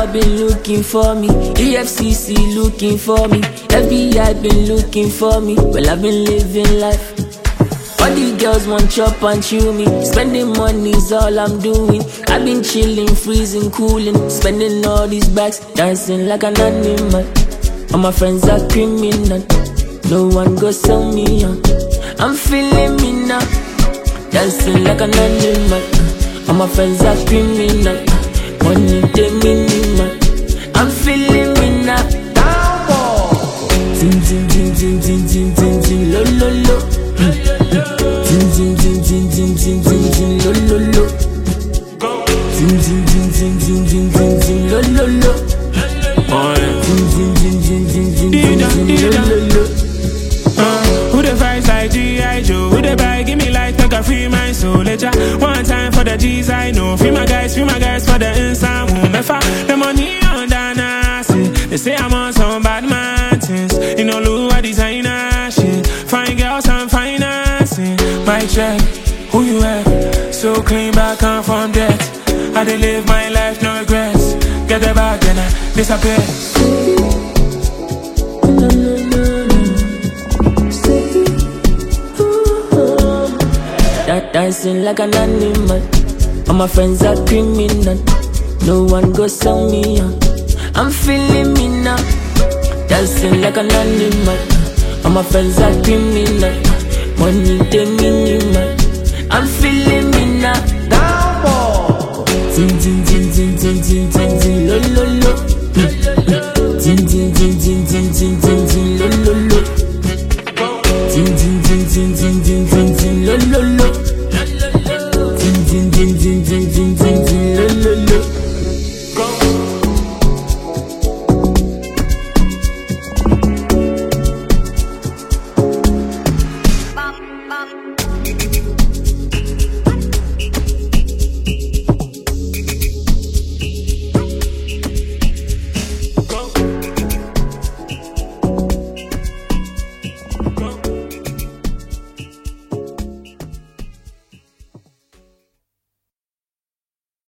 been looking for me. EFCC looking for me. FBI been looking for me. Well, I've been living life. All the girls want chop and chew me. Spending money's all I'm doing. I've been chilling, freezing, cooling. Spending all these bags, dancing like an animal. All my friends are criminal. No one go sell me out. I'm feeling me now. Dancing like an animal. All my friends are criminal. Money they minimal. I'm feeling me now. Zin zin zin zin zin zin zin zin lo lo lo. Zin zin zin zin zin zin zin zin lo lo lo. Zin zin zin zin zin zin zin zin lo lo lo. Zin zin zin zin zin zin zin zin lo lo lo. Who the vibes like G.I. Joe? Who the buy? Give me light, make a free my soul. Later, one time for the G's I know. Free my guys for the inside womb. If I the money on the nasty, they say I'm on some bad mountains. You know, look at designer shit. Fine girls, I'm financing. My check, who you at? So clean back and from debt. I dey live my life, no regrets. Get the bag, then I disappear. Dancing like an animal. All my friends are criminal. No one go sell me out. I'm feeling me now. Dancing like an animal. All my friends are criminal. Money they minimal. I'm feeling me now. Zin zin zin zin zin zin zin zin lo lo lo. Zin zin zin zin zin zin zin zin lo lo lo. Zin zin zin zin zin zin zin zin lo lo lo.